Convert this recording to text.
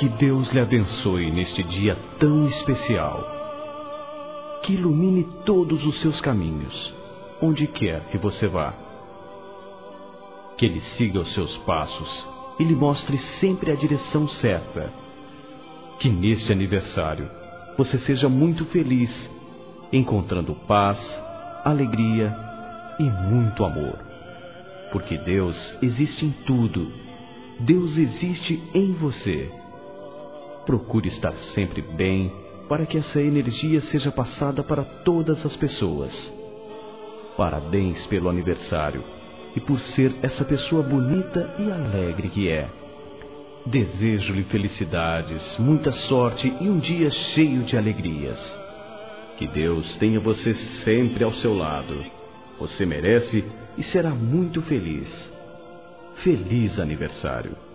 Que Deus lhe abençoe neste dia tão especial. Que ilumine todos os seus caminhos, onde quer que você vá. Que Ele siga os seus passos e lhe mostre sempre a direção certa. Que neste aniversário você seja muito feliz, encontrando paz, alegria e muito amor. Porque Deus existe em tudo. Deus existe em você. Procure estar sempre bem, para que essa energia seja passada para todas as pessoas. Parabéns pelo aniversário e por ser essa pessoa bonita e alegre que é. Desejo-lhe felicidades, muita sorte e um dia cheio de alegrias. Que Deus tenha você sempre ao seu lado. Você merece e será muito feliz. Feliz aniversário!